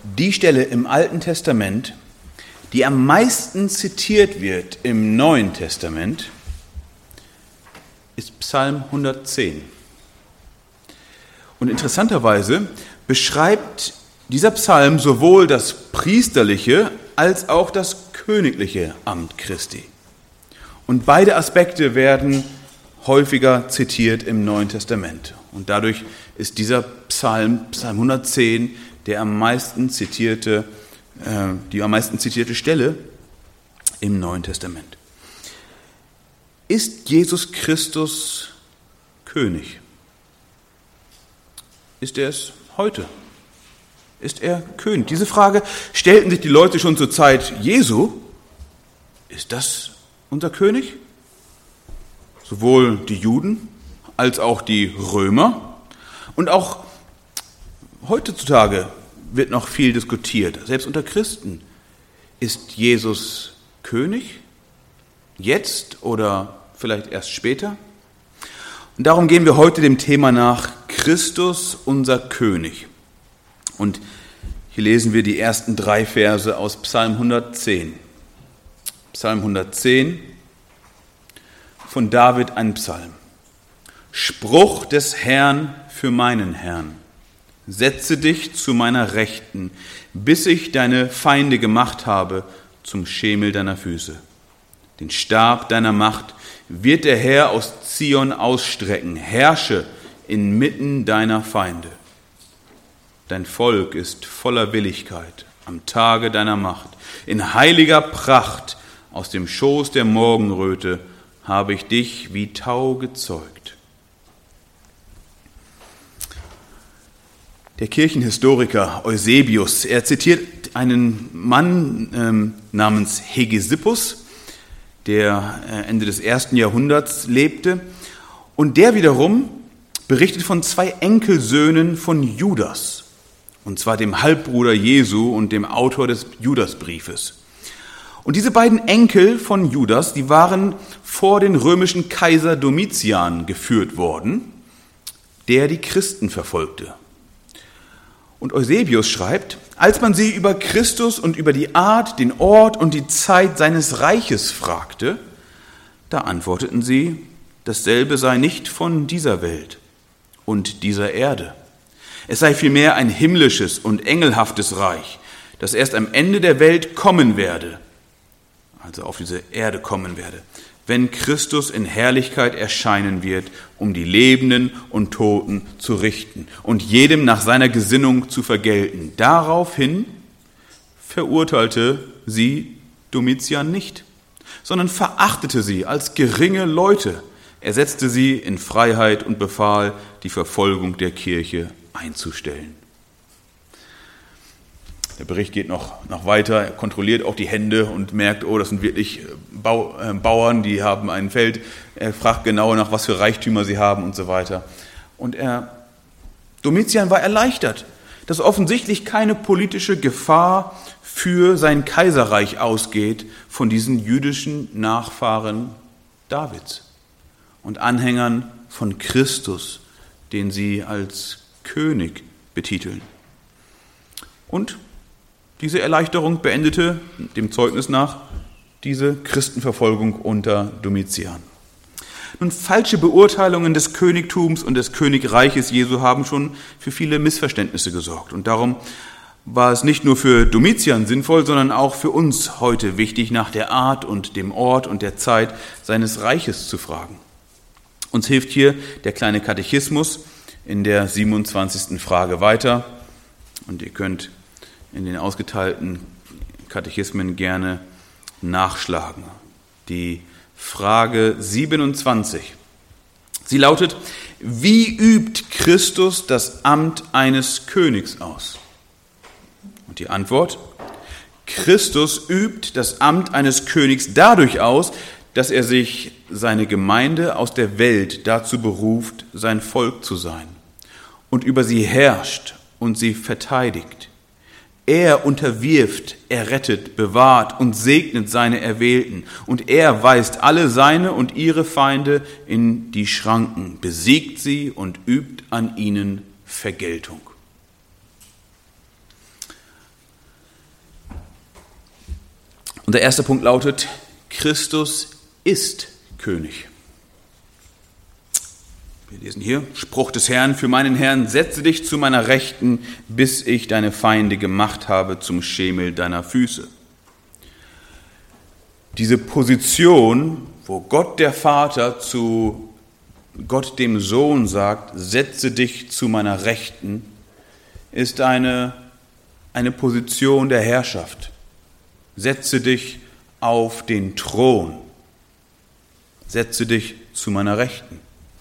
Die Stelle im Alten Testament, die am meisten zitiert wird im Neuen Testament, ist Psalm 110. Und interessanterweise beschreibt dieser Psalm sowohl das priesterliche als auch das königliche Amt Christi. Und beide Aspekte werden häufiger zitiert im Neuen Testament. Und dadurch ist dieser Psalm 110, die am meisten zitierte Stelle im Neuen Testament. Ist Jesus Christus König? Ist er es heute? Ist er König? Diese Frage stellten sich die Leute schon zur Zeit Jesu. Ist das unser König? Sowohl die Juden als auch die Römer. Und auch heutzutage wird noch viel diskutiert, selbst unter Christen. Ist Jesus König? Jetzt oder vielleicht erst später? Und darum gehen wir heute dem Thema nach: Christus, unser König. Und hier lesen wir die ersten 3 Verse aus Psalm 110. Psalm 110 von David, ein Psalm. Spruch des Herrn für meinen Herrn. Setze dich zu meiner Rechten, bis ich deine Feinde gemacht habe zum Schemel deiner Füße. Den Stab deiner Macht wird der Herr aus Zion ausstrecken. Herrsche inmitten deiner Feinde. Dein Volk ist voller Willigkeit am Tage deiner Macht. In heiliger Pracht aus dem Schoß der Morgenröte habe ich dich wie Tau gezeugt. Der Kirchenhistoriker Eusebius, er zitiert einen Mann namens Hegesippus, der Ende des 1. Jahrhunderts lebte. Und der wiederum berichtet von 2 Enkelsöhnen von Judas, und zwar dem Halbbruder Jesu und dem Autor des Judasbriefes. Und diese beiden Enkel von Judas, die waren vor den römischen Kaiser Domitian geführt worden, der die Christen verfolgte. Und Eusebius schreibt, als man sie über Christus und über die Art, den Ort und die Zeit seines Reiches fragte, da antworteten sie, dasselbe sei nicht von dieser Welt und dieser Erde. Es sei vielmehr ein himmlisches und engelhaftes Reich, das erst am Ende der Welt kommen werde, also auf diese Erde kommen werde, wenn Christus in Herrlichkeit erscheinen wird, um die Lebenden und Toten zu richten und jedem nach seiner Gesinnung zu vergelten. Daraufhin verurteilte sie Domitian nicht, sondern verachtete sie als geringe Leute. Er setzte sie in Freiheit und befahl, die Verfolgung der Kirche einzustellen. Der Bericht geht noch weiter, er kontrolliert auch die Hände und merkt, oh, das sind wirklich Bauern, die haben ein Feld. Er fragt genau nach, was für Reichtümer sie haben und so weiter. Und Domitian war erleichtert, dass offensichtlich keine politische Gefahr für sein Kaiserreich ausgeht von diesen jüdischen Nachfahren Davids und Anhängern von Christus, den sie als König betiteln. Und diese Erleichterung beendete dem Zeugnis nach diese Christenverfolgung unter Domitian. Nun, falsche Beurteilungen des Königtums und des Königreiches Jesu haben schon für viele Missverständnisse gesorgt. Und darum war es nicht nur für Domitian sinnvoll, sondern auch für uns heute wichtig, nach der Art und dem Ort und der Zeit seines Reiches zu fragen. Uns hilft hier der kleine Katechismus in der 27. Frage weiter. Und ihr könnt in den ausgeteilten Katechismen gerne nachschlagen. Die Frage 27. Sie lautet: Wie übt Christus das Amt eines Königs aus? Und die Antwort: Christus übt das Amt eines Königs dadurch aus, dass er sich seine Gemeinde aus der Welt dazu beruft, sein Volk zu sein und über sie herrscht und sie verteidigt. Er unterwirft, errettet, bewahrt und segnet seine Erwählten. Und er weist alle seine und ihre Feinde in die Schranken, besiegt sie und übt an ihnen Vergeltung. Unser erster Punkt lautet, Christus ist König. Wir lesen hier, Spruch des Herrn für meinen Herrn, setze dich zu meiner Rechten, bis ich deine Feinde gemacht habe zum Schemel deiner Füße. Diese Position, wo Gott der Vater zu Gott dem Sohn sagt, setze dich zu meiner Rechten, ist eine Position der Herrschaft. Setze dich auf den Thron. Setze dich zu meiner Rechten.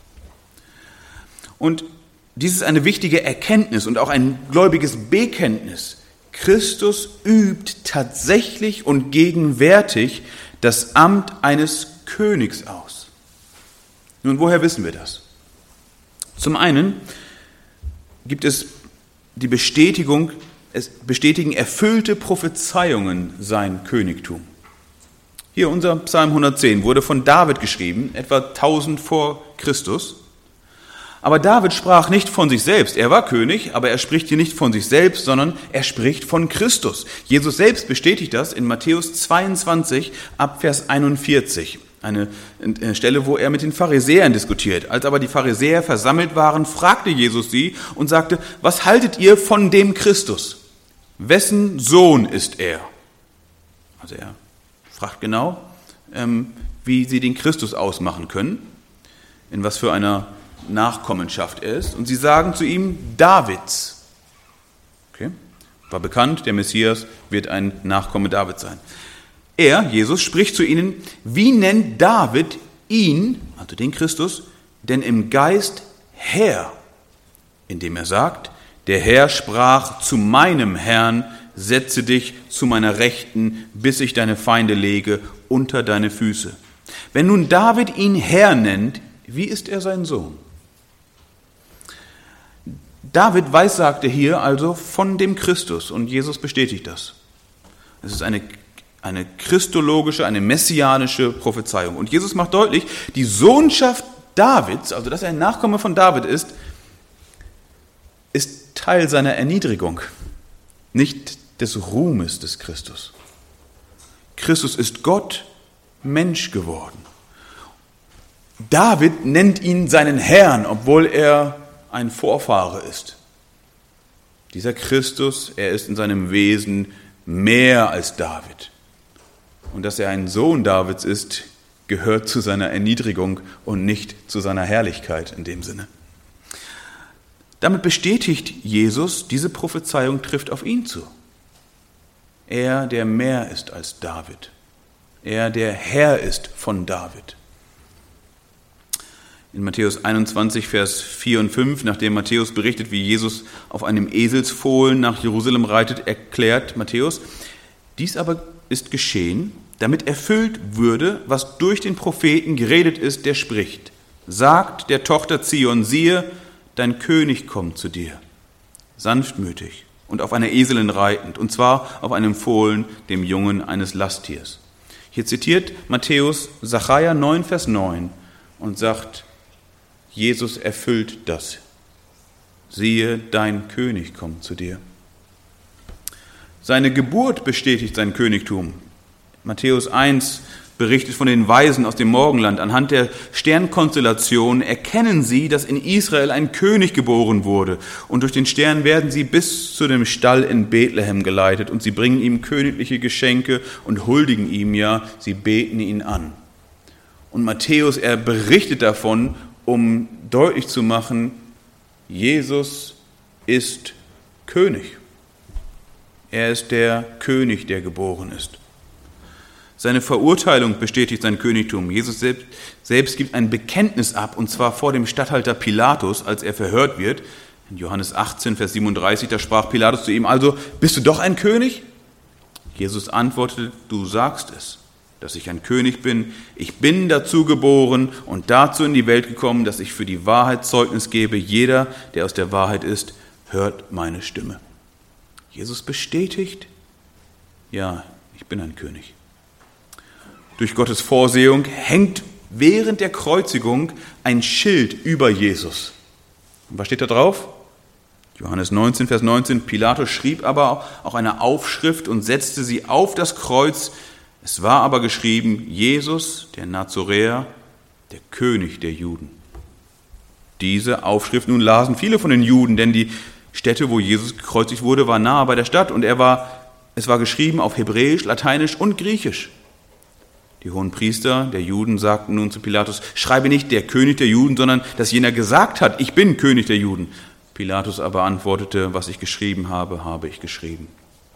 Und dies ist eine wichtige Erkenntnis und auch ein gläubiges Bekenntnis. Christus übt tatsächlich und gegenwärtig das Amt eines Königs aus. Nun, woher wissen wir das? Zum einen gibt es die Bestätigung, es bestätigen erfüllte Prophezeiungen sein Königtum. Hier unser Psalm 110 wurde von David geschrieben, etwa 1000 vor Christus. Aber David sprach nicht von sich selbst. Er war König, aber er spricht hier nicht von sich selbst, sondern er spricht von Christus. Jesus selbst bestätigt das in Matthäus 22 ab Vers 41. Eine Stelle, wo er mit den Pharisäern diskutiert. Als aber die Pharisäer versammelt waren, fragte Jesus sie und sagte, was haltet ihr von dem Christus? Wessen Sohn ist er? Also er fragt genau, wie sie den Christus ausmachen können, in was für einer Nachkommenschaft er ist. Und sie sagen zu ihm, Davids. Okay. War bekannt, der Messias wird ein Nachkomme Davids sein. Er, Jesus, spricht zu ihnen, wie nennt David ihn, also den Christus, denn im Geist Herr, indem er sagt, der Herr sprach zu meinem Herrn, setze dich zu meiner Rechten, bis ich deine Feinde lege unter deine Füße. Wenn nun David ihn Herr nennt, wie ist er sein Sohn? David weissagte hier also von dem Christus und Jesus bestätigt das. Es ist eine christologische, eine messianische Prophezeiung. Und Jesus macht deutlich, die Sohnschaft Davids, also dass er ein Nachkomme von David ist Teil seiner Erniedrigung, nicht des Ruhmes des Christus. Christus ist Gott, Mensch geworden. David nennt ihn seinen Herrn, obwohl er ein Vorfahre ist. Dieser Christus, er ist in seinem Wesen mehr als David. Und dass er ein Sohn Davids ist, gehört zu seiner Erniedrigung und nicht zu seiner Herrlichkeit in dem Sinne. Damit bestätigt Jesus, diese Prophezeiung trifft auf ihn zu. Er, der mehr ist als David. Er, der Herr ist von David. In Matthäus 21, Vers 4 und 5, nachdem Matthäus berichtet, wie Jesus auf einem Eselsfohlen nach Jerusalem reitet, erklärt Matthäus, dies aber ist geschehen, damit erfüllt würde, was durch den Propheten geredet ist, der spricht. Sagt der Tochter Zion, siehe, dein König kommt zu dir, sanftmütig und auf einer Eselin reitend, und zwar auf einem Fohlen, dem Jungen eines Lasttiers. Hier zitiert Matthäus Sacharja 9, Vers 9 und sagt, Jesus erfüllt das. Siehe, dein König kommt zu dir. Seine Geburt bestätigt sein Königtum. Matthäus 1 berichtet von den Weisen aus dem Morgenland. Anhand der Sternkonstellation erkennen sie, dass in Israel ein König geboren wurde. Und durch den Stern werden sie bis zu dem Stall in Bethlehem geleitet. Und sie bringen ihm königliche Geschenke und huldigen ihm, ja, sie beten ihn an. Und Matthäus, er berichtet davon, um deutlich zu machen, Jesus ist König. Er ist der König, der geboren ist. Seine Verurteilung bestätigt sein Königtum. Jesus selbst gibt ein Bekenntnis ab, und zwar vor dem Statthalter Pilatus, als er verhört wird. In Johannes 18, Vers 37, da sprach Pilatus zu ihm, also, bist du doch ein König? Jesus antwortete, du sagst es, dass ich ein König bin. Ich bin dazu geboren und dazu in die Welt gekommen, dass ich für die Wahrheit Zeugnis gebe. Jeder, der aus der Wahrheit ist, hört meine Stimme. Jesus bestätigt, ja, ich bin ein König. Durch Gottes Vorsehung hängt während der Kreuzigung ein Schild über Jesus. Und was steht da drauf? Johannes 19, Vers 19. Pilatus schrieb aber auch eine Aufschrift und setzte sie auf das Kreuz Es war aber geschrieben, Jesus, der Nazoräer, der König der Juden. Diese Aufschrift nun lasen viele von den Juden, denn die Stätte, wo Jesus gekreuzigt wurde, war nahe bei der Stadt und es war geschrieben auf Hebräisch, Lateinisch und Griechisch. Die hohen Priester der Juden sagten nun zu Pilatus, schreibe nicht der König der Juden, sondern dass jener gesagt hat, ich bin König der Juden. Pilatus aber antwortete, was ich geschrieben habe, habe ich geschrieben.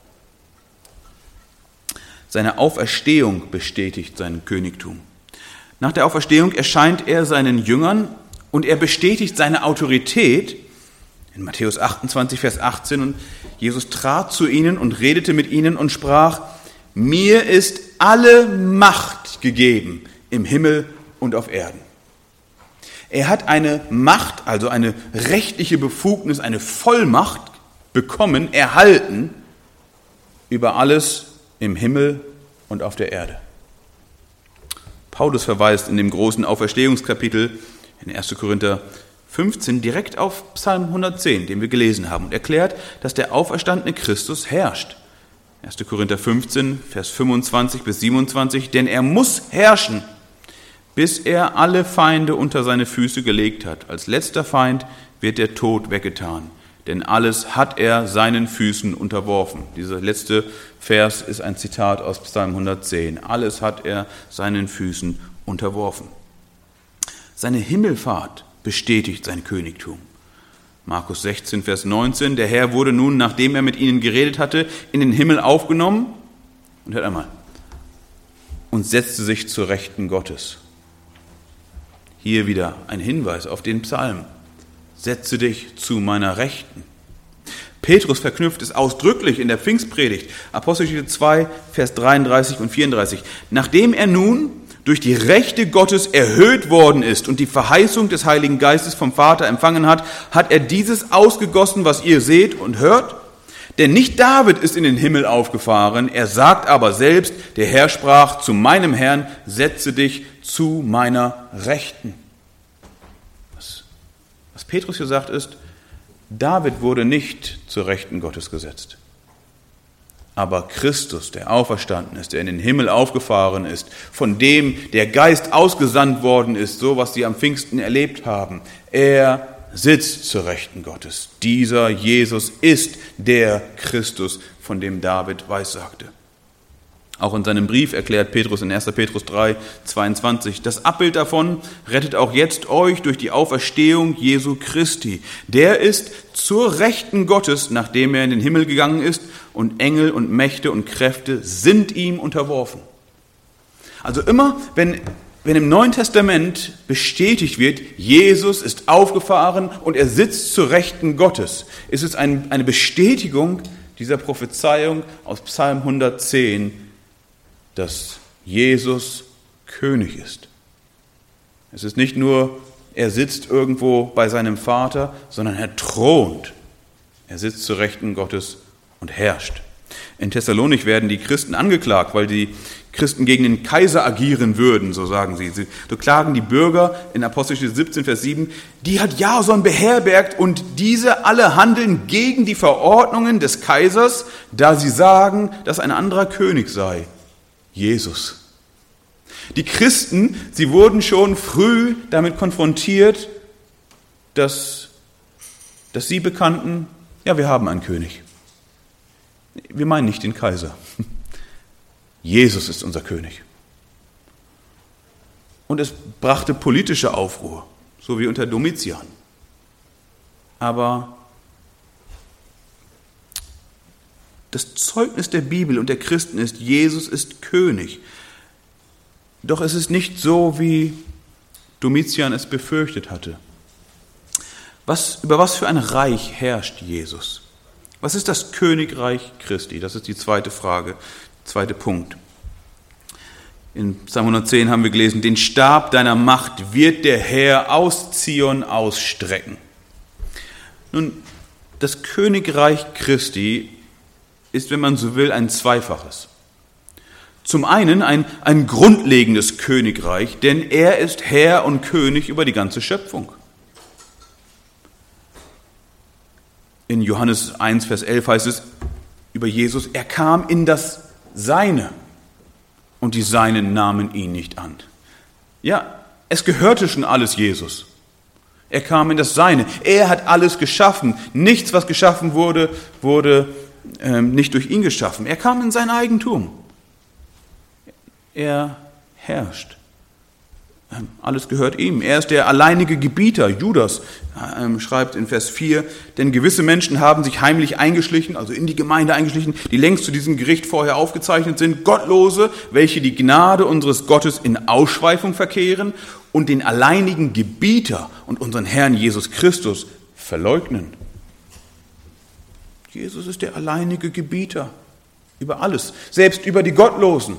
Seine Auferstehung bestätigt sein Königtum. Nach der Auferstehung erscheint er seinen Jüngern und er bestätigt seine Autorität in Matthäus 28, Vers 18. Und Jesus trat zu ihnen und redete mit ihnen und sprach, mir ist alle Macht gegeben im Himmel und auf Erden. Er hat eine Macht, also eine rechtliche Befugnis, eine Vollmacht bekommen, erhalten über alles im Himmel und auf der Erde. Paulus verweist in dem großen Auferstehungskapitel in 1. Korinther 15 direkt auf Psalm 110, den wir gelesen haben, und erklärt, dass der auferstandene Christus herrscht. 1. Korinther 15, Vers 25 bis 27, denn er muss herrschen, bis er alle Feinde unter seine Füße gelegt hat. Als letzter Feind wird der Tod weggetan, denn alles hat er seinen Füßen unterworfen. Dieser letzte Vers ist ein Zitat aus Psalm 110. Alles hat er seinen Füßen unterworfen. Seine Himmelfahrt bestätigt sein Königtum. Markus 16, Vers 19, der Herr wurde nun, nachdem er mit ihnen geredet hatte, in den Himmel aufgenommen und hört einmal, und setzte sich zur Rechten Gottes. Hier wieder ein Hinweis auf den Psalm. Setze dich zu meiner Rechten. Petrus verknüpft es ausdrücklich in der Pfingstpredigt, Apostelgeschichte 2, Vers 33 und 34. Nachdem er nun durch die Rechte Gottes erhöht worden ist und die Verheißung des Heiligen Geistes vom Vater empfangen hat, hat er dieses ausgegossen, was ihr seht und hört. Denn nicht David ist in den Himmel aufgefahren, er sagt aber selbst, der Herr sprach zu meinem Herrn, setze dich zu meiner Rechten. Was Petrus hier sagt ist, David wurde nicht zur Rechten Gottes gesetzt. Aber Christus, der auferstanden ist, der in den Himmel aufgefahren ist, von dem der Geist ausgesandt worden ist, so was sie am Pfingsten erlebt haben, er sitzt zur Rechten Gottes. Dieser Jesus ist der Christus, von dem David weissagte. Auch in seinem Brief erklärt Petrus in 1. Petrus 3, 22, das Abbild davon rettet auch jetzt euch durch die Auferstehung Jesu Christi. Der ist zur Rechten Gottes, nachdem er in den Himmel gegangen ist, und Engel und Mächte und Kräfte sind ihm unterworfen. Also immer, wenn im Neuen Testament bestätigt wird, Jesus ist aufgefahren und er sitzt zur Rechten Gottes, ist es eine Bestätigung dieser Prophezeiung aus Psalm 110, dass Jesus König ist. Es ist nicht nur, er sitzt irgendwo bei seinem Vater, sondern er thront. Er sitzt zur Rechten Gottes und herrscht. In Thessalonik werden die Christen angeklagt, weil die Christen gegen den Kaiser agieren würden, so sagen sie. Sie klagen die Bürger in Apostelgeschichte 17, Vers 7, die hat Jason beherbergt und diese alle handeln gegen die Verordnungen des Kaisers, da sie sagen, dass ein anderer König sei. Jesus. Die Christen, sie wurden schon früh damit konfrontiert, dass sie bekannten, ja, wir haben einen König. Wir meinen nicht den Kaiser. Jesus ist unser König. Und es brachte politische Aufruhr, so wie unter Domitian. Aber das Zeugnis der Bibel und der Christen ist, Jesus ist König. Doch es ist nicht so, wie Domitian es befürchtet hatte. Über was für ein Reich herrscht Jesus? Was ist das Königreich Christi? Das ist die zweite Frage, zweite Punkt. In Psalm 110 haben wir gelesen, den Stab deiner Macht wird der Herr aus Zion ausstrecken. Nun, das Königreich Christi ist, wenn man so will, ein zweifaches. Zum einen ein grundlegendes Königreich, denn er ist Herr und König über die ganze Schöpfung. In Johannes 1, Vers 11 heißt es über Jesus, er kam in das Seine. und die Seinen nahmen ihn nicht an. Ja, es gehörte schon alles Jesus. Er kam in das Seine. Er hat alles geschaffen. Nichts, was geschaffen wurde, wurde nicht durch ihn geschaffen. Er kam in sein Eigentum. Er herrscht. Alles gehört ihm. Er ist der alleinige Gebieter. Judas schreibt in Vers 4, denn gewisse Menschen haben sich heimlich eingeschlichen, also in die Gemeinde eingeschlichen, die längst zu diesem Gericht vorher aufgezeichnet sind, Gottlose, welche die Gnade unseres Gottes in Ausschweifung verkehren und den alleinigen Gebieter und unseren Herrn Jesus Christus verleugnen. Jesus ist der alleinige Gebieter über alles, selbst über die Gottlosen.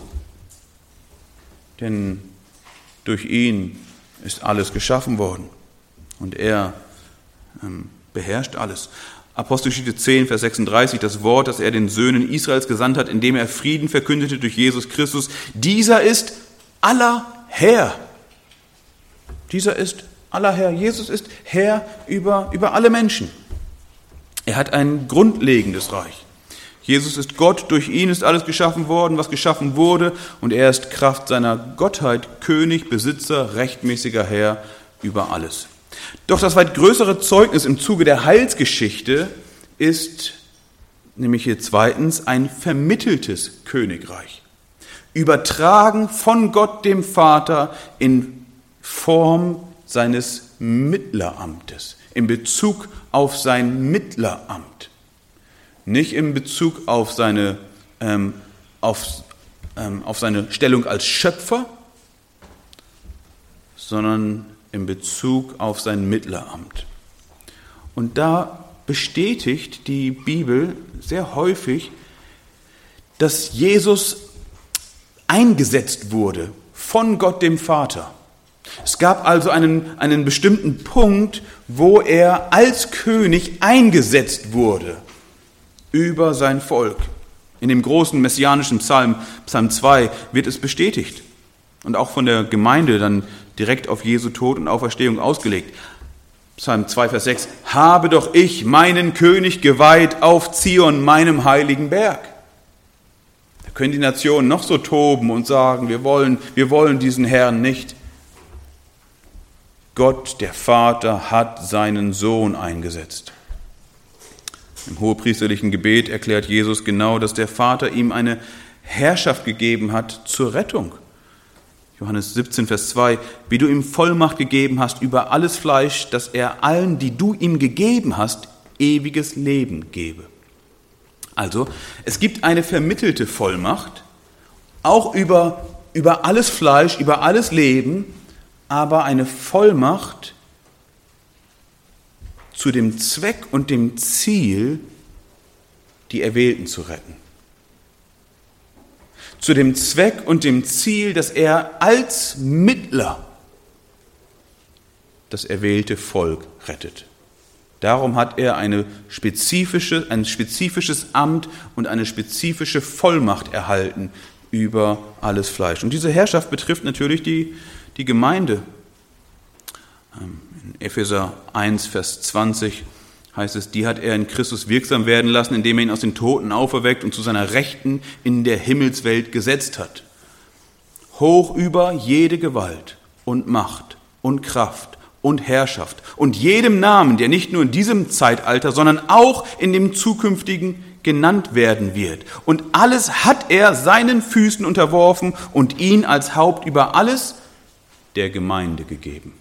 Denn durch ihn ist alles geschaffen worden und er beherrscht alles. Apostelgeschichte 10, Vers 36, das Wort, das er den Söhnen Israels gesandt hat, indem er Frieden verkündete durch Jesus Christus. Dieser ist aller Herr. Dieser ist aller Herr. Jesus ist Herr über alle Menschen. Er hat ein grundlegendes Reich. Jesus ist Gott, durch ihn ist alles geschaffen worden, was geschaffen wurde, und er ist Kraft seiner Gottheit König, Besitzer, rechtmäßiger Herr über alles. Doch das weit größere Zeugnis im Zuge der Heilsgeschichte ist, nämlich hier zweitens, ein vermitteltes Königreich. Übertragen von Gott dem Vater in Form seines Mittleramtes, in Bezug auf sein Mittleramt. Nicht in Bezug auf seine Stellung als Schöpfer, sondern in Bezug auf sein Mittleramt. Und da bestätigt die Bibel sehr häufig, dass Jesus eingesetzt wurde von Gott dem Vater. Es gab also einen bestimmten Punkt, wo er als König eingesetzt wurde über sein Volk. In dem großen messianischen Psalm 2, wird es bestätigt und auch von der Gemeinde dann direkt auf Jesu Tod und Auferstehung ausgelegt. Psalm 2, Vers 6, habe doch ich meinen König geweiht auf Zion, meinem heiligen Berg. Da können die Nationen noch so toben und sagen, wir wollen diesen Herrn nicht. Gott, der Vater, hat seinen Sohn eingesetzt. Im hohepriesterlichen Gebet erklärt Jesus genau, dass der Vater ihm eine Herrschaft gegeben hat zur Rettung. Johannes 17, Vers 2, wie du ihm Vollmacht gegeben hast über alles Fleisch, dass er allen, die du ihm gegeben hast, ewiges Leben gebe. Also, es gibt eine vermittelte Vollmacht, auch über alles Fleisch, über alles Leben, aber eine Vollmacht zu dem Zweck und dem Ziel, die Erwählten zu retten. Zu dem Zweck und dem Ziel, dass er als Mittler das erwählte Volk rettet. Darum hat er ein spezifisches Amt und eine spezifische Vollmacht erhalten über alles Fleisch. Und diese Herrschaft betrifft natürlich die Gemeinde. In Epheser 1, Vers 20 heißt es, die hat er in Christus wirksam werden lassen, indem er ihn aus den Toten auferweckt und zu seiner Rechten in der Himmelswelt gesetzt hat. Hoch über jede Gewalt und Macht und Kraft und Herrschaft und jedem Namen, der nicht nur in diesem Zeitalter, sondern auch in dem zukünftigen genannt werden wird. Und alles hat er seinen Füßen unterworfen und ihn als Haupt über alles der Gemeinde gegeben.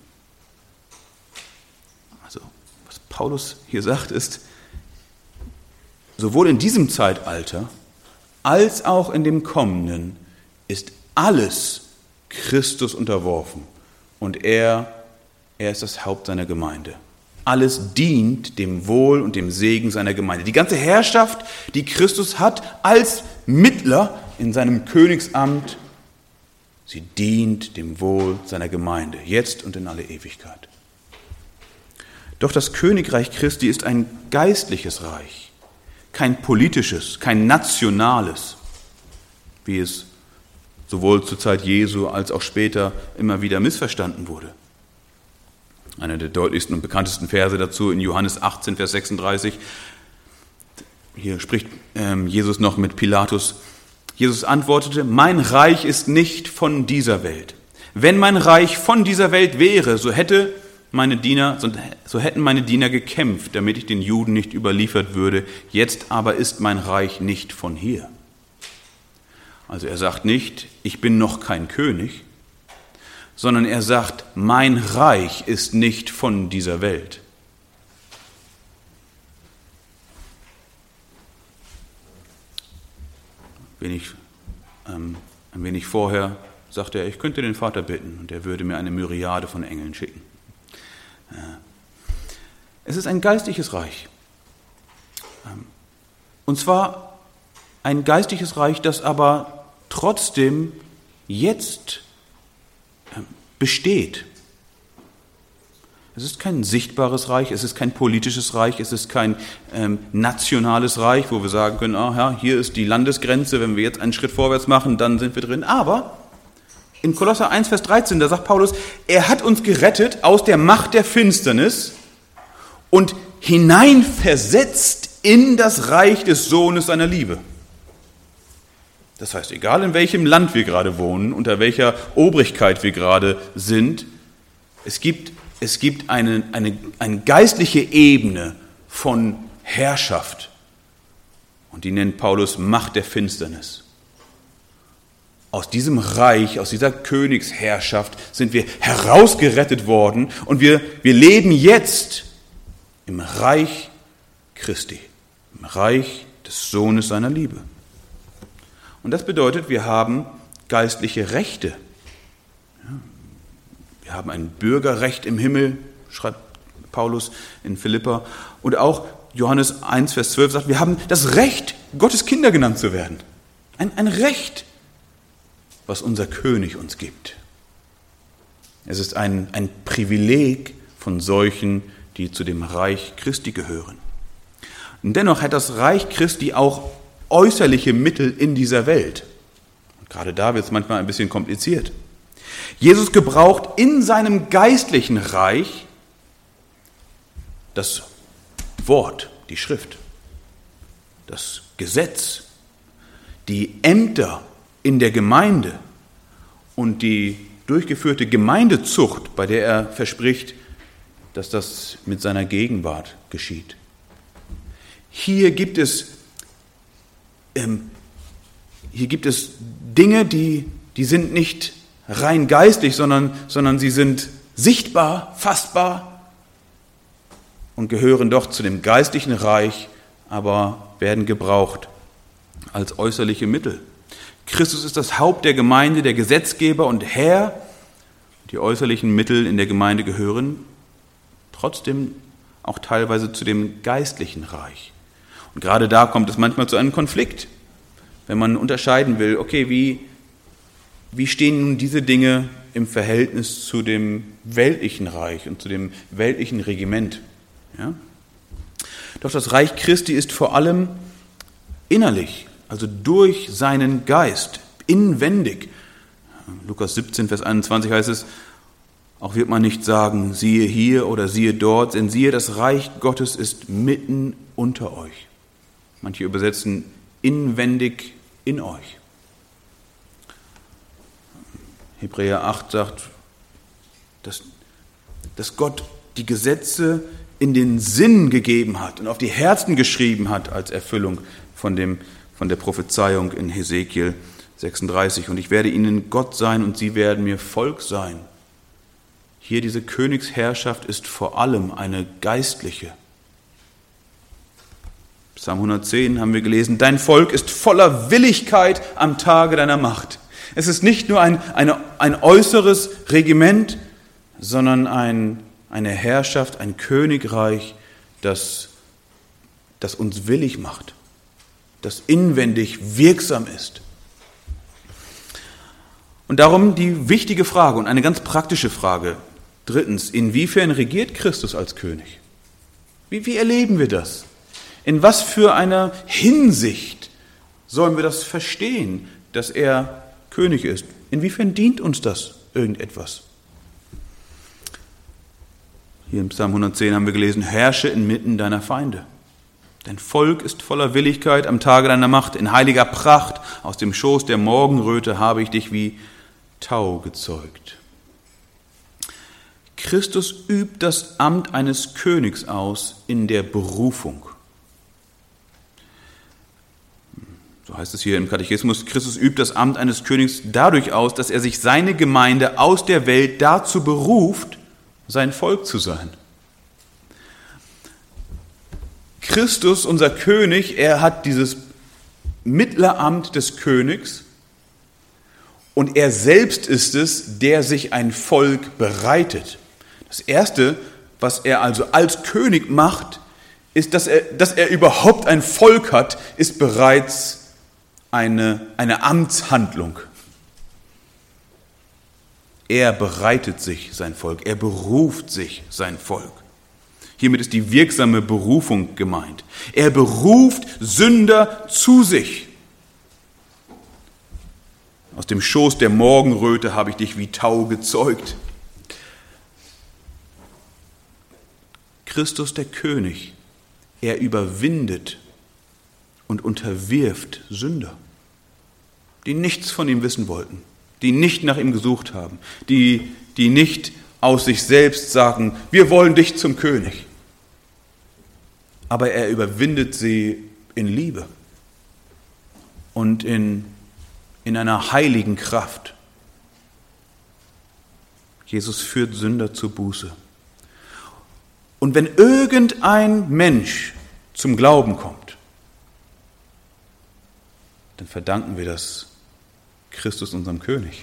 Also, was Paulus hier sagt, ist, sowohl in diesem Zeitalter als auch in dem kommenden ist alles Christus unterworfen und er ist das Haupt seiner Gemeinde. Alles dient dem Wohl und dem Segen seiner Gemeinde. Die ganze Herrschaft, die Christus hat als Mittler in seinem Königsamt, sie dient dem Wohl seiner Gemeinde, jetzt und in alle Ewigkeit. Doch das Königreich Christi ist ein geistliches Reich, kein politisches, kein nationales, wie es sowohl zur Zeit Jesu als auch später immer wieder missverstanden wurde. Einer der deutlichsten und bekanntesten Verse dazu in Johannes 18, Vers 36. Hier spricht Jesus noch mit Pilatus. Jesus antwortete, mein Reich ist nicht von dieser Welt. Wenn mein Reich von dieser Welt wäre, so hätten meine Diener gekämpft, damit ich den Juden nicht überliefert würde. Jetzt aber ist mein Reich nicht von hier. Also er sagt nicht, ich bin noch kein König, sondern er sagt, mein Reich ist nicht von dieser Welt. Ein wenig vorher sagte er, ich könnte den Vater bitten und er würde mir eine Myriade von Engeln schicken. Es ist ein geistliches Reich. Und zwar ein geistliches Reich, das aber trotzdem jetzt besteht. Es ist kein sichtbares Reich, es ist kein politisches Reich, es ist kein nationales Reich, wo wir sagen können, hier ist die Landesgrenze, wenn wir jetzt einen Schritt vorwärts machen, dann sind wir drin. Aber in Kolosser 1, Vers 13, da sagt Paulus, er hat uns gerettet aus der Macht der Finsternis und hineinversetzt in das Reich des Sohnes seiner Liebe. Das heißt, egal in welchem Land wir gerade wohnen, unter welcher Obrigkeit wir gerade sind, es gibt eine geistliche Ebene von Herrschaft. Und die nennt Paulus Macht der Finsternis. Aus diesem Reich, aus dieser Königsherrschaft sind wir herausgerettet worden und wir leben jetzt im Reich Christi, im Reich des Sohnes seiner Liebe. Und das bedeutet, wir haben geistliche Rechte. Wir haben ein Bürgerrecht im Himmel, schreibt Paulus in Philipper. Und auch Johannes 1, Vers 12 sagt, wir haben das Recht, Gottes Kinder genannt zu werden. Ein Recht, was unser König uns gibt. Es ist ein Privileg von solchen, die zu dem Reich Christi gehören. Und dennoch hat das Reich Christi auch äußerliche Mittel in dieser Welt. Und gerade da wird es manchmal ein bisschen kompliziert. Jesus gebraucht in seinem geistlichen Reich das Wort, die Schrift, das Gesetz, die Ämter in der Gemeinde und die durchgeführte Gemeindezucht, bei der er verspricht, dass das mit seiner Gegenwart geschieht. Hier gibt es Dinge, die sind nicht rein geistlich, sondern sie sind sichtbar, fassbar und gehören doch zu dem geistlichen Reich, aber werden gebraucht als äußerliche Mittel. Christus ist das Haupt der Gemeinde, der Gesetzgeber und Herr. Die äußerlichen Mittel in der Gemeinde gehören trotzdem auch teilweise zu dem geistlichen Reich. Und gerade da kommt es manchmal zu einem Konflikt, wenn man unterscheiden will, okay, wie stehen nun diese Dinge im Verhältnis zu dem weltlichen Reich und zu dem weltlichen Regiment? Ja? Doch das Reich Christi ist vor allem innerlich, also durch seinen Geist, inwendig. Lukas 17, Vers 21 heißt es, auch wird man nicht sagen, siehe hier oder siehe dort, denn siehe, das Reich Gottes ist mitten unter euch. Manche übersetzen inwendig in euch. Hebräer 8 sagt, dass Gott die Gesetze in den Sinn gegeben hat und auf die Herzen geschrieben hat als Erfüllung von der Prophezeiung in Hesekiel 36. Und ich werde ihnen Gott sein und sie werden mir Volk sein. Hier diese Königsherrschaft ist vor allem eine geistliche. Psalm 110 haben wir gelesen, dein Volk ist voller Willigkeit am Tage deiner Macht. Es ist nicht nur ein äußeres Regiment, sondern eine Herrschaft, ein Königreich, das uns willig macht, das inwendig wirksam ist. Und darum die wichtige Frage und eine ganz praktische Frage. Drittens, inwiefern regiert Christus als König? Wie erleben wir das? In was für einer Hinsicht sollen wir das verstehen, dass er König ist? Inwiefern dient uns das irgendetwas? Hier im Psalm 110 haben wir gelesen, herrsche inmitten deiner Feinde. Dein Volk ist voller Willigkeit am Tage deiner Macht. In heiliger Pracht aus dem Schoß der Morgenröte habe ich dich wie Tau gezeugt. Christus übt das Amt eines Königs aus in der Berufung. So heißt es hier im Katechismus, Christus übt das Amt eines Königs dadurch aus, dass er sich seine Gemeinde aus der Welt dazu beruft, sein Volk zu sein. Christus, unser König, er hat dieses Mittleramt des Königs und er selbst ist es, der sich ein Volk bereitet. Das Erste, was er also als König macht, ist, dass er überhaupt ein Volk hat, ist bereits eine Amtshandlung. Er bereitet sich sein Volk, er beruft sich sein Volk. Hiermit ist die wirksame Berufung gemeint. Er beruft Sünder zu sich. Aus dem Schoß der Morgenröte habe ich dich wie Tau gezeugt. Christus der König, er überwindet und unterwirft Sünder, die nichts von ihm wissen wollten, die nicht nach ihm gesucht haben, die nicht aus sich selbst sagen, wir wollen dich zum König. Aber er überwindet sie in Liebe und in einer heiligen Kraft. Jesus führt Sünder zur Buße. Und wenn irgendein Mensch zum Glauben kommt, dann verdanken wir das Christus, unserem König,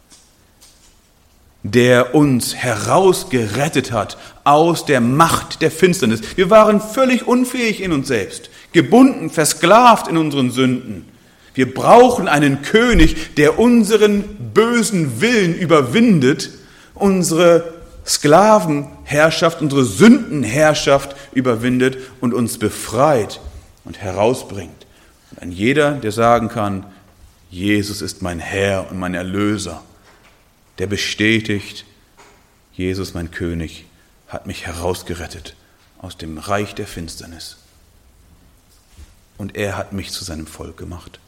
der uns herausgerettet hat aus der Macht der Finsternis. Wir waren völlig unfähig in uns selbst, gebunden, versklavt in unseren Sünden. Wir brauchen einen König, der unseren bösen Willen überwindet, unsere Sklavenherrschaft, unsere Sündenherrschaft überwindet und uns befreit und herausbringt. Und ein jeder, der sagen kann, Jesus ist mein Herr und mein Erlöser, der bestätigt, Jesus, mein König, hat mich herausgerettet aus dem Reich der Finsternis. Und er hat mich zu seinem Volk gemacht.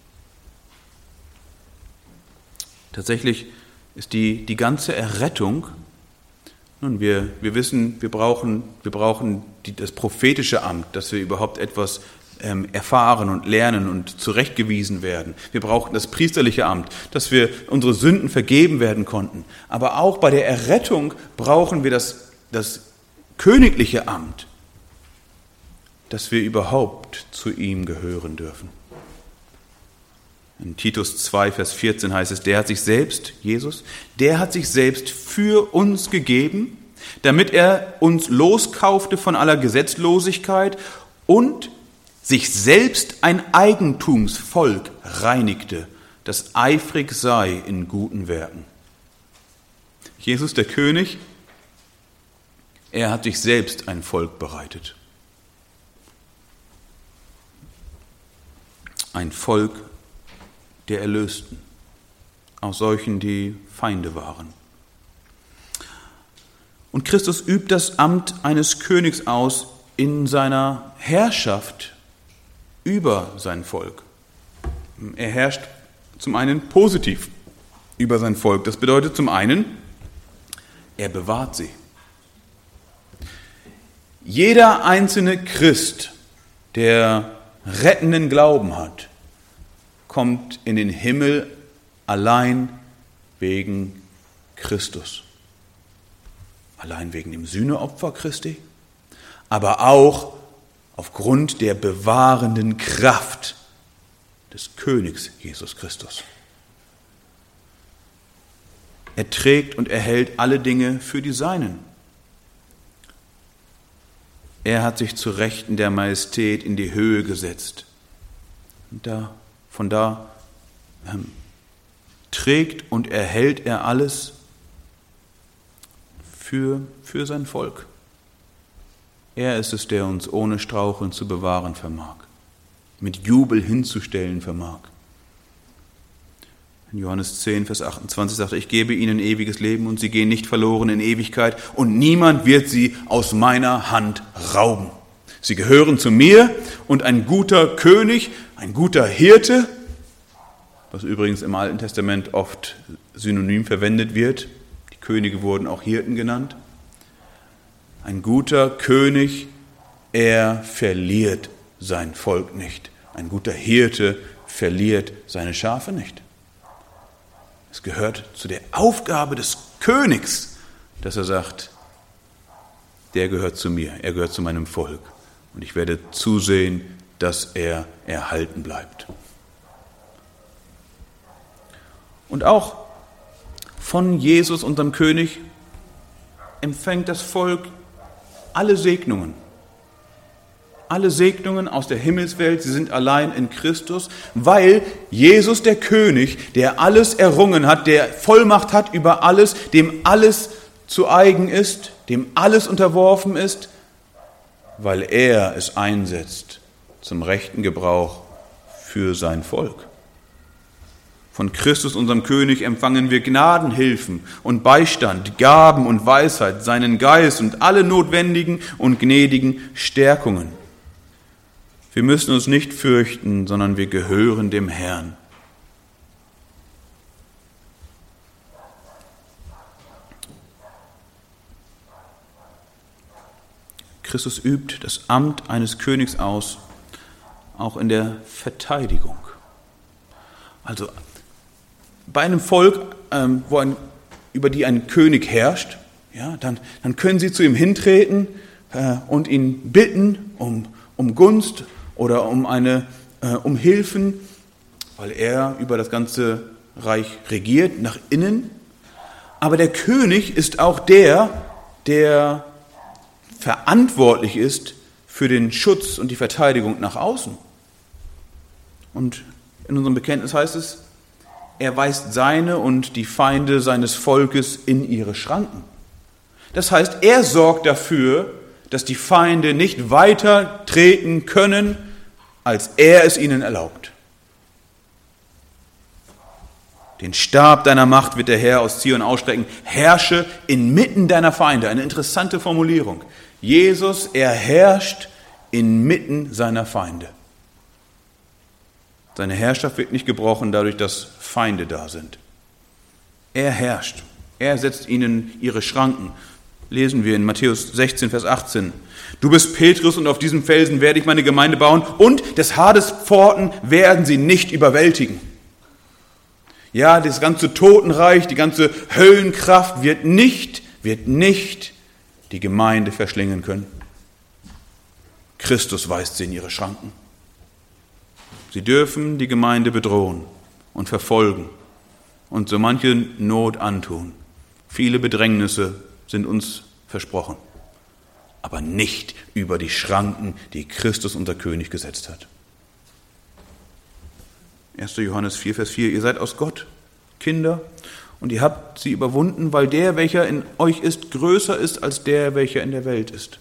Tatsächlich ist die ganze Errettung, nun, wir wissen, wir brauchen das prophetische Amt, dass wir überhaupt etwas erfahren und lernen und zurechtgewiesen werden. Wir brauchen das priesterliche Amt, dass wir unsere Sünden vergeben werden konnten. Aber auch bei der Errettung brauchen wir das königliche Amt, dass wir überhaupt zu ihm gehören dürfen. In Titus 2, Vers 14 heißt es, der hat sich selbst, Jesus, der hat sich selbst für uns gegeben, damit er uns loskaufte von aller Gesetzlosigkeit und sich selbst ein Eigentumsvolk reinigte, das eifrig sei in guten Werken. Jesus, der König, er hat sich selbst ein Volk bereitet. Ein Volk der Erlösten, aus solchen, die Feinde waren. Und Christus übt das Amt eines Königs aus in seiner Herrschaft über sein Volk. Er herrscht zum einen positiv über sein Volk. Das bedeutet zum einen, er bewahrt sie. Jeder einzelne Christ, der rettenden Glauben hat, kommt in den Himmel allein wegen Christus. Allein wegen dem Sühneopfer Christi, aber auch aufgrund der bewahrenden Kraft des Königs Jesus Christus. Er trägt und erhält alle Dinge für die Seinen. Er hat sich zu Rechten der Majestät in die Höhe gesetzt. Und von da trägt und erhält er alles für sein Volk. Er ist es, der uns ohne Straucheln zu bewahren vermag, mit Jubel hinzustellen vermag. In Johannes 10, Vers 28 sagt er, ich gebe ihnen ewiges Leben und sie gehen nicht verloren in Ewigkeit und niemand wird sie aus meiner Hand rauben. Sie gehören zu mir und ein guter König, ein guter Hirte, was übrigens im Alten Testament oft synonym verwendet wird. Die Könige wurden auch Hirten genannt. Ein guter König, er verliert sein Volk nicht. Ein guter Hirte verliert seine Schafe nicht. Es gehört zu der Aufgabe des Königs, dass er sagt, der gehört zu mir, er gehört zu meinem Volk. Und ich werde zusehen, dass er erhalten bleibt. Und auch von Jesus, unserem König, empfängt das Volk alle Segnungen. Alle Segnungen aus der Himmelswelt, sie sind allein in Christus, weil Jesus, der König, der alles errungen hat, der Vollmacht hat über alles, dem alles zu eigen ist, dem alles unterworfen ist, weil er es einsetzt zum rechten Gebrauch für sein Volk. Von Christus, unserem König, empfangen wir Gnadenhilfen und Beistand, Gaben und Weisheit, seinen Geist und alle notwendigen und gnädigen Stärkungen. Wir müssen uns nicht fürchten, sondern wir gehören dem Herrn. Christus übt das Amt eines Königs aus, auch in der Verteidigung. Also bei einem Volk, über die ein König herrscht, ja, dann können sie zu ihm hintreten und ihn bitten um Gunst oder um Hilfen, weil er über das ganze Reich regiert, nach innen. Aber der König ist auch der verantwortlich ist für den Schutz und die Verteidigung nach außen. Und in unserem Bekenntnis heißt es, er weist seine und die Feinde seines Volkes in ihre Schranken. Das heißt, er sorgt dafür, dass die Feinde nicht weiter treten können, als er es ihnen erlaubt. Den Stab deiner Macht wird der Herr aus Zion ausstrecken. Herrsche inmitten deiner Feinde. Eine interessante Formulierung. Jesus, er herrscht inmitten seiner Feinde. Seine Herrschaft wird nicht gebrochen dadurch, dass Feinde da sind. Er herrscht. Er setzt ihnen ihre Schranken. Lesen wir in Matthäus 16, Vers 18. Du bist Petrus und auf diesem Felsen werde ich meine Gemeinde bauen und des Hades Pforten werden sie nicht überwältigen. Ja, das ganze Totenreich, die ganze Höllenkraft wird nicht die Gemeinde verschlingen können. Christus weist sie in ihre Schranken. Sie dürfen die Gemeinde bedrohen und verfolgen und so manche Not antun. Viele Bedrängnisse sind uns versprochen, aber nicht über die Schranken, die Christus, unser König, gesetzt hat. 1. Johannes 4, Vers 4, ihr seid aus Gott, Kinder, und ihr habt sie überwunden, weil der, welcher in euch ist, größer ist als der, welcher in der Welt ist.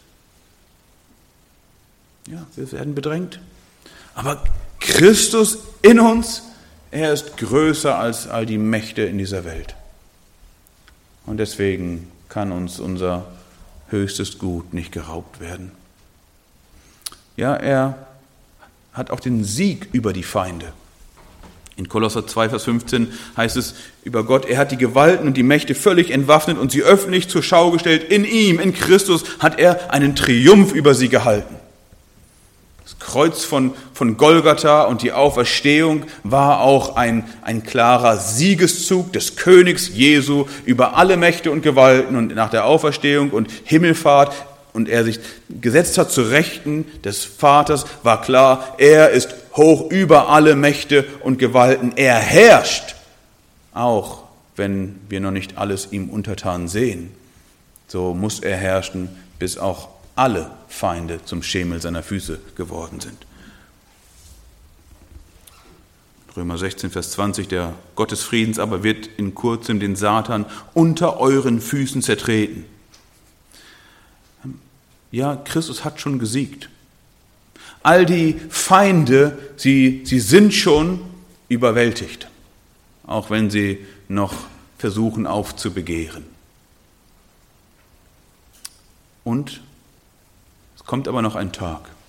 Ja, wir werden bedrängt, aber Christus in uns, er ist größer als all die Mächte in dieser Welt. Und deswegen kann uns unser höchstes Gut nicht geraubt werden. Ja, er hat auch den Sieg über die Feinde. In Kolosser 2, Vers 15 heißt es über Gott, er hat die Gewalten und die Mächte völlig entwaffnet und sie öffentlich zur Schau gestellt. In ihm, in Christus, hat er einen Triumph über sie gehalten. Das Kreuz von Golgatha und die Auferstehung war auch ein klarer Siegeszug des Königs Jesu über alle Mächte und Gewalten und nach der Auferstehung und Himmelfahrt und er sich gesetzt hat zu Rechten des Vaters, war klar, er ist hoch über alle Mächte und Gewalten. Er herrscht, auch wenn wir noch nicht alles ihm untertan sehen. So muss er herrschen, bis auch alle Feinde zum Schemel seiner Füße geworden sind. Römer 16, Vers 20, der Gott des Friedens aber wird in kurzem den Satan unter euren Füßen zertreten. Ja, Christus hat schon gesiegt. All die Feinde, sie sind schon überwältigt, auch wenn sie noch versuchen aufzubegehren. Und es kommt aber noch ein Tag,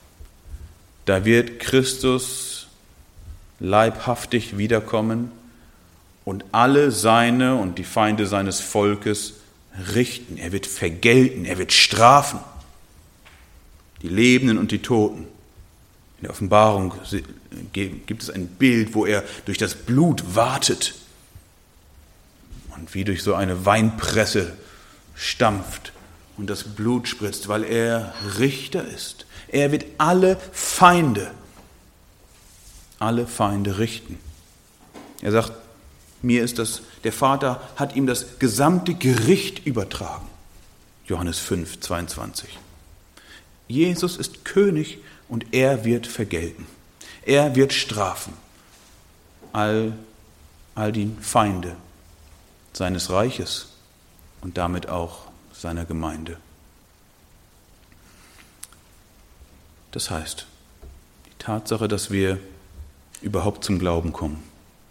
Da wird Christus leibhaftig wiederkommen und alle seine und die Feinde seines Volkes richten. Er wird vergelten, er wird strafen. Die Lebenden und die Toten. In der Offenbarung gibt es ein Bild, wo er durch das Blut wartet und wie durch so eine Weinpresse stampft und das Blut spritzt, weil er Richter ist. Er wird alle Feinde richten. Er sagt, der Vater hat ihm das gesamte Gericht übertragen. Johannes 5, 22. Jesus ist König und er wird vergelten. Er wird strafen. All die Feinde seines Reiches und damit auch seiner Gemeinde. Das heißt, die Tatsache, dass wir überhaupt zum Glauben kommen.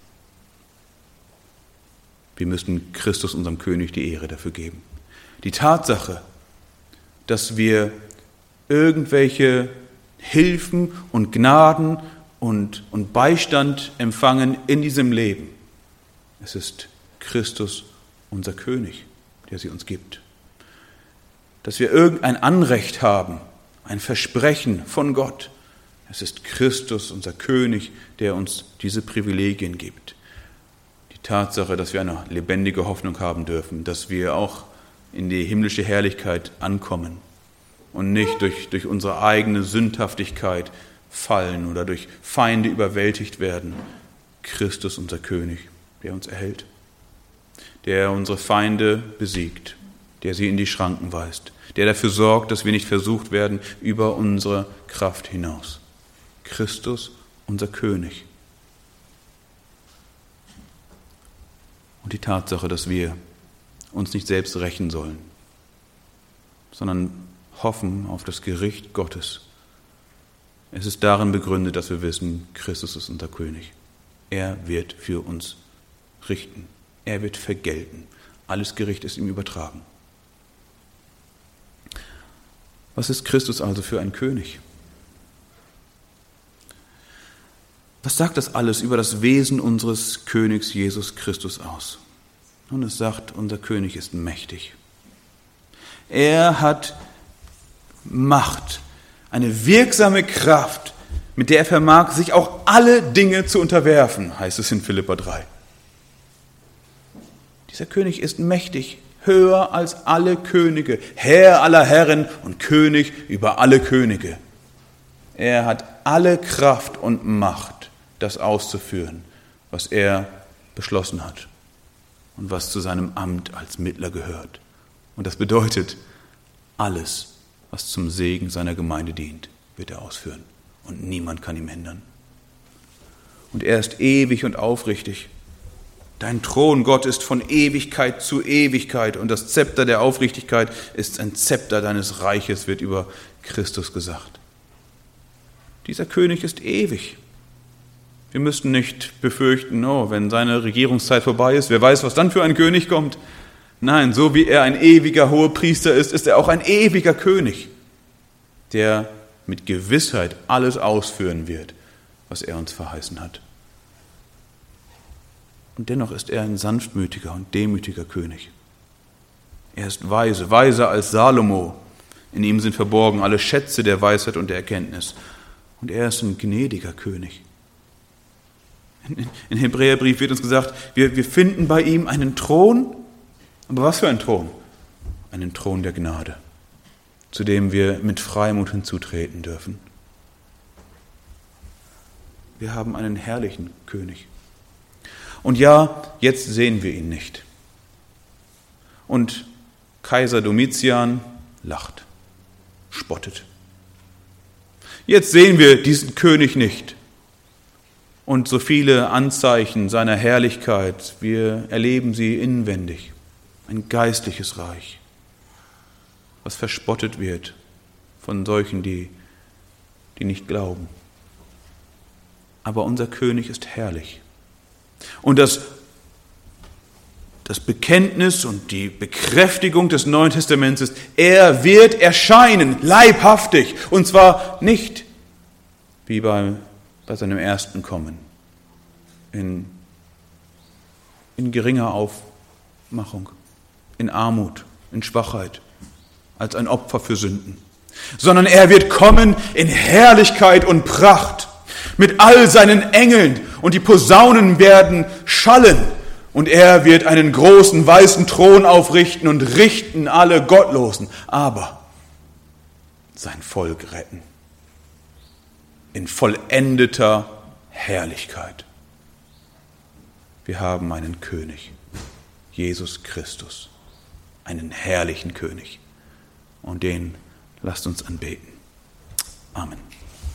Wir müssen Christus, unserem König, die Ehre dafür geben. Die Tatsache, dass wir irgendwelche Hilfen und Gnaden und Beistand empfangen in diesem Leben. Es ist Christus, unser König, der sie uns gibt. Dass wir irgendein Anrecht haben, ein Versprechen von Gott. Es ist Christus, unser König, der uns diese Privilegien gibt. Die Tatsache, dass wir eine lebendige Hoffnung haben dürfen, dass wir auch in die himmlische Herrlichkeit ankommen und nicht durch unsere eigene Sündhaftigkeit fallen oder durch Feinde überwältigt werden. Christus, unser König, der uns erhält, der unsere Feinde besiegt, der sie in die Schranken weist, der dafür sorgt, dass wir nicht versucht werden über unsere Kraft hinaus. Christus, unser König. Und die Tatsache, dass wir uns nicht selbst rächen sollen, sondern hoffen auf das Gericht Gottes. Es ist darin begründet, dass wir wissen, Christus ist unser König. Er wird für uns richten. Er wird vergelten. Alles Gericht ist ihm übertragen. Was ist Christus also für ein König? Was sagt das alles über das Wesen unseres Königs Jesus Christus aus? Nun, es sagt, unser König ist mächtig. Er hat Macht, eine wirksame Kraft, mit der er vermag, sich auch alle Dinge zu unterwerfen, heißt es in Philipper 3. Dieser König ist mächtig, höher als alle Könige, Herr aller Herren und König über alle Könige. Er hat alle Kraft und Macht, das auszuführen, was er beschlossen hat und was zu seinem Amt als Mittler gehört. Und das bedeutet, alles, was zum Segen seiner Gemeinde dient, wird er ausführen. Und niemand kann ihm hindern. Und er ist ewig und aufrichtig. Dein Thron, Gott, ist von Ewigkeit zu Ewigkeit. Und das Zepter der Aufrichtigkeit ist ein Zepter deines Reiches, wird über Christus gesagt. Dieser König ist ewig. Wir müssten nicht befürchten, wenn seine Regierungszeit vorbei ist, wer weiß, was dann für ein König kommt. Nein, so wie er ein ewiger Hohepriester ist, ist er auch ein ewiger König, der mit Gewissheit alles ausführen wird, was er uns verheißen hat. Und dennoch ist er ein sanftmütiger und demütiger König. Er ist weise, weiser als Salomo. In ihm sind verborgen alle Schätze der Weisheit und der Erkenntnis. Und er ist ein gnädiger König. Im Hebräerbrief wird uns gesagt, wir finden bei ihm einen Thron. Aber was für ein Thron? Einen Thron der Gnade, zu dem wir mit Freimut hinzutreten dürfen. Wir haben einen herrlichen König. Und ja, jetzt sehen wir ihn nicht. Und Kaiser Domitian lacht, spottet. Jetzt sehen wir diesen König nicht. Und so viele Anzeichen seiner Herrlichkeit, wir erleben sie inwendig. Ein geistliches Reich, was verspottet wird von solchen, die nicht glauben. Aber unser König ist herrlich. Und das Bekenntnis und die Bekräftigung des Neuen Testaments ist, er wird erscheinen, leibhaftig. Und zwar nicht, wie bei seinem ersten Kommen, in geringer Aufmachung, in Armut, in Schwachheit, als ein Opfer für Sünden, sondern er wird kommen in Herrlichkeit und Pracht mit all seinen Engeln und die Posaunen werden schallen und er wird einen großen weißen Thron aufrichten und richten alle Gottlosen, aber sein Volk retten in vollendeter Herrlichkeit. Wir haben einen König, Jesus Christus, einen herrlichen König. Und den lasst uns anbeten. Amen.